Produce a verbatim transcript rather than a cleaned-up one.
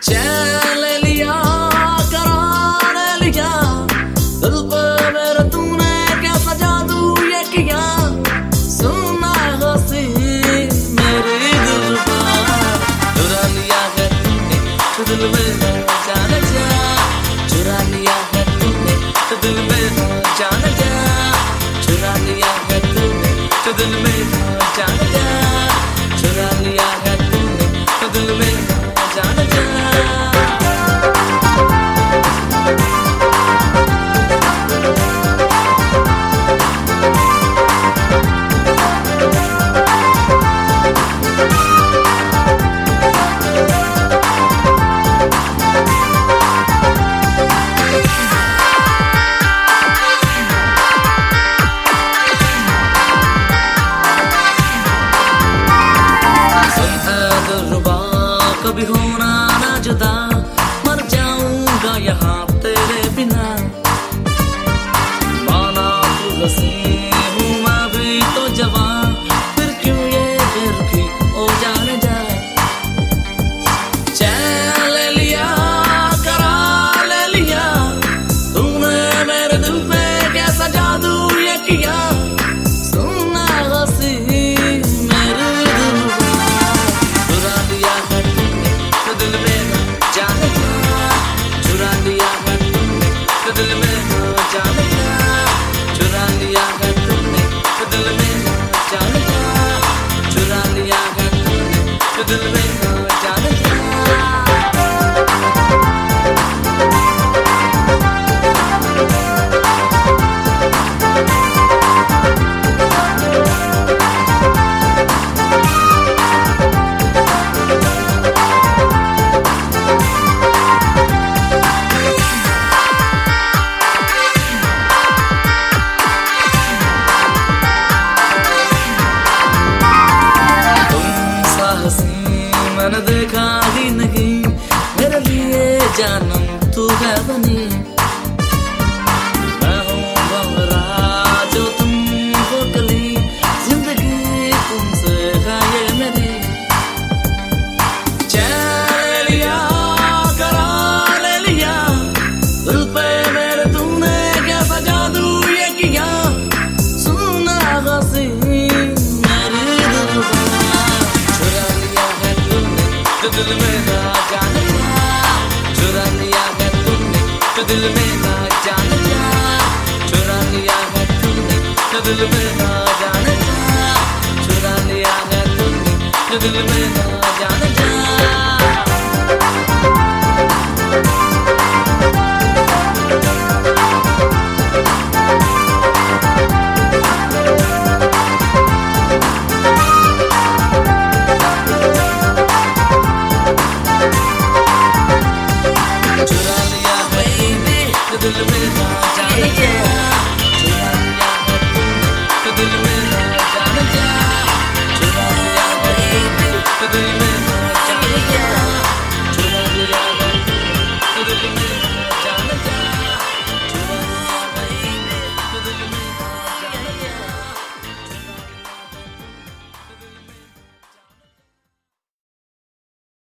चैन ले लिया, करार ले लिया, दिल पे मेरे तूने कैसा जादू ये किया। सुना हंसी मेरे दिल का, चुरा लिया है तूने तो दिल में जान जा, चुरा लिया है तूने तो दिल में जान जा, चुरा लिया है तूने तो दिल में जान जा, चुरा लिया है तूने तो दिल में जान जा। कभी होना ना जुदा, मर जाऊंगा यहाँ तेरे बिना। माना तू हंसी हूँ मैं भी तो जवान, फिर क्यों ये फिर भी ओ जाने जा। चैन ले लिया, करार ले लिया, तूने मेरे दिल पे कैसा जादू ये किया। सुना हंसी मेरे दिल का, चुरा लिया है दिल में जान जा, चुरा लिया है तूने तो दिल में जान जा, चुरा लिया है तूने तो दिल में जान जा, चुरा लिया है तूने तो दिल में जान जा। मैंने देखा ही नहीं, मेरे लिए जानम तू है बनी। मैं हूँ भंवरा जो तुम हो कली, जिंदगी तुमसे है ये मेरी। चैन ले लिया, करार ले लिया, दिल पे मेरे तूने कैसा जादू ये किया। सुना हंसी मेरे दिल का, चुरा लिया है तो दिल में ना जान जा, चुरा लिया है तूने तो दिल में ना जान जा, चुरा लिया है तूने तो दिल में ना जान जा, चुरा लिया है तूने तो दिल में ना